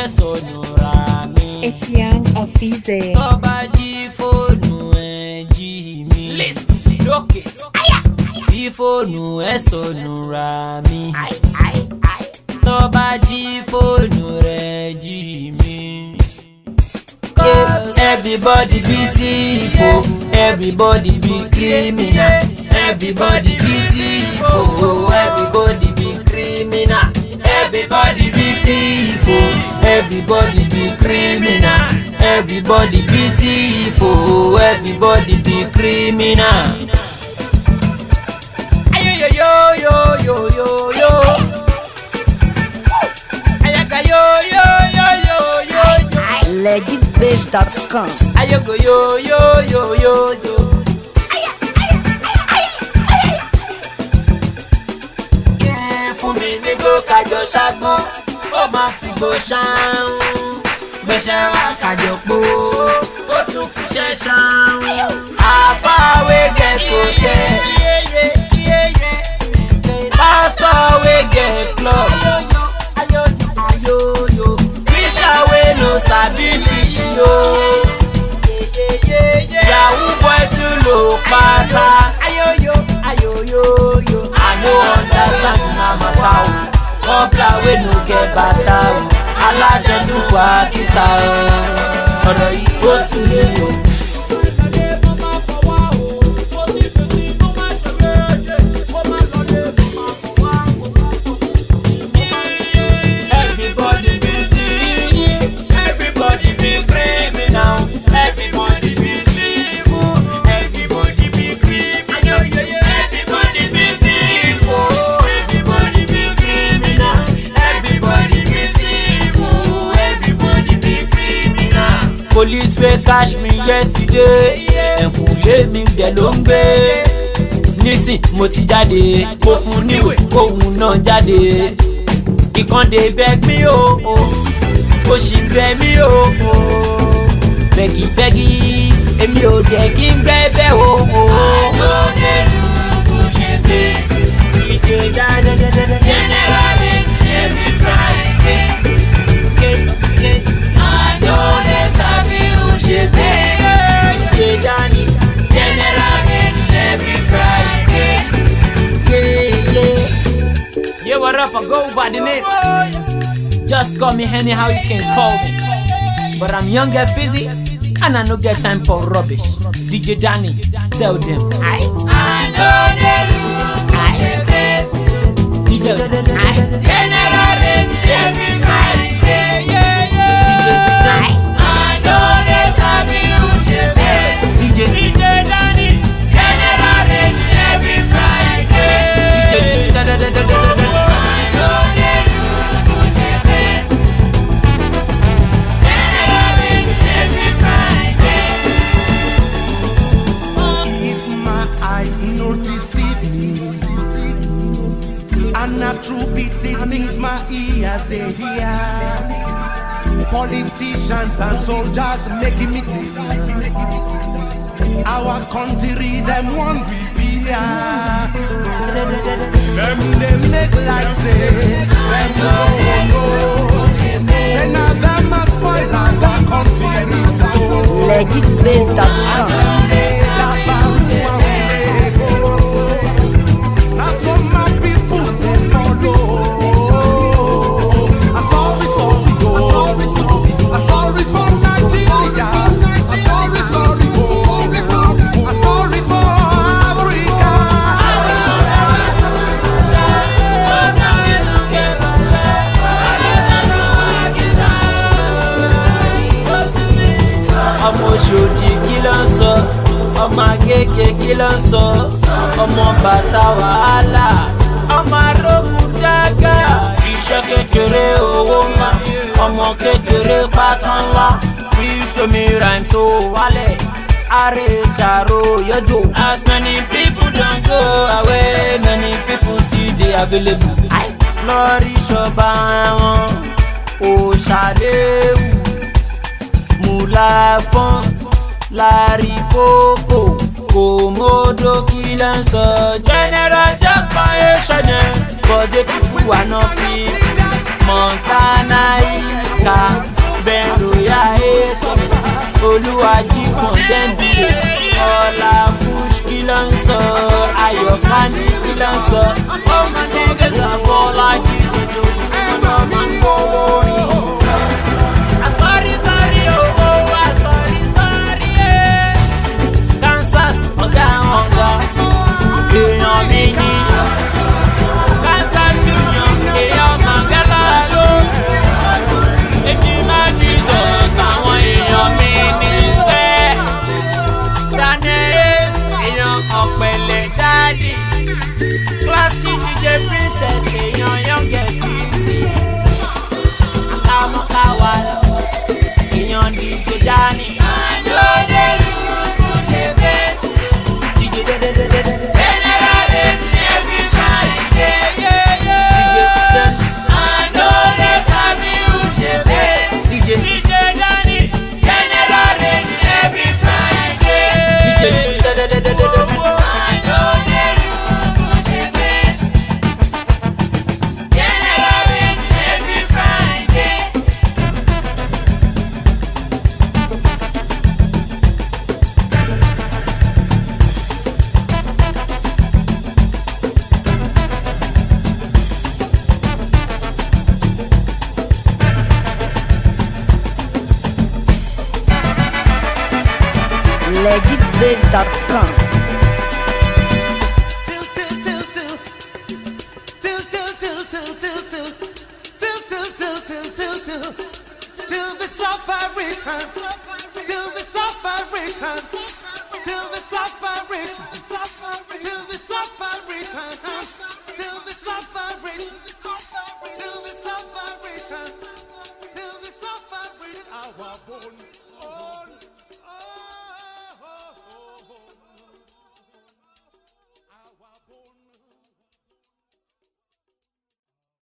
ẹ sọnù ra mi. It's Young Office. Tó bá jí fóònù ẹ jí mi. Lókè. Bí fóònù ẹ sọnù ra mi. Tó bá jí fóònù rẹ jí mi. Everybody be thief, everybody be criminal. Everybody be thief, everybody be criminal. Everybody be thief, everybody be criminal. Everybody be thief, everybody be criminal. Ayo yo yo yo yo yo. Ayaga yo yo yo yo yo yo. Legitbase.com. Ayago yo yo yo yo yo. Fún mi ní kó kájọ ṣágbọ́n, ó máa fi gbó ṣáún. Gbẹ̀ṣẹ̀ wá kájọ pò, ó tún fi ṣẹ́ ṣáún. Àfáwé get hotel, pastor wey get club. Fisher wey no sabi fish yo. Yahoo boy tún lò pátá. I no understand na matter o. Cobbler wey no get bàtà o. Aláṣẹ tún kọ àkísà o. Ọ̀rọ̀ yìí ó sùn mí o. Everybody be thief, everybody be criminal. Everybody be thief, everybody be criminal. Everybody be thief, everybody be criminal. Everybody be thief, everybody be criminal. Police wey catch me yesterday, ẹ̀kúnlé mi dẹ̀ ló ń gbé. Nísìn mo ti jáde, mo fún níwèé kóhun náà jáde. Ìkànnì beg mi o, ó sì bẹ̀ mí o. Bẹ́gibẹ́gi, èmi ò dẹ̀ kí n gbẹ́bẹ́ o. Àlọ́dẹ lùkù ṣe fèsì, ìdè dáadáa. Generally every Friday. Àlọ́dẹ sábì ò ṣe fèsì, ìdè dání. Generally every Friday. Yeah, what up? I go by the name. Just call me anyhow you can call me. But I'm young and fizzy, and I no get time for rubbish. DJ Danny, tell them. I know they look at your face. Tell them. Generally every Friday. I know they sabi who's your face. DJ Danny. Generally every Friday. And not true beat the things my ears they hear. Politicians and soldiers making me think. Our country them one repair. Them make like say them no. Say now them must spoil our country. Legitbase.com. Ṣòdì kí ló ń sọ, ọmọ agége kí ló ń sọ, ọmọ bàtà wàhálà, ọmọ arógun dágà, iṣẹ́ kékeré owó ńlá, ọmọ kékeré pátá ńlá, bí ṣomi rhyme tó wálẹ̀, àrè ṣàrò yọjọ́. As many people don go away, many people still dey available. Lọ́rí ṣọba wọn, òṣàléwu, mùlá fún. Larikoko, Komodo Kilanso, General Japan, cause the people are not free. Montana Ika, Danny Dancer. All my niggas are more like this. I'm sorry, oh, I'm sorry, yeah. Kansas, Oga, Mini. Kansas, Union, Mangalalo. If you my Jesus, I want your mini. Daddy, classy DJ Princess, young get busy. I'm a coward, young DJ Danny. I know they lose your face. General every Friday, I know they have you your face. DJ Danny, General every Friday. legitbase.com. Our bone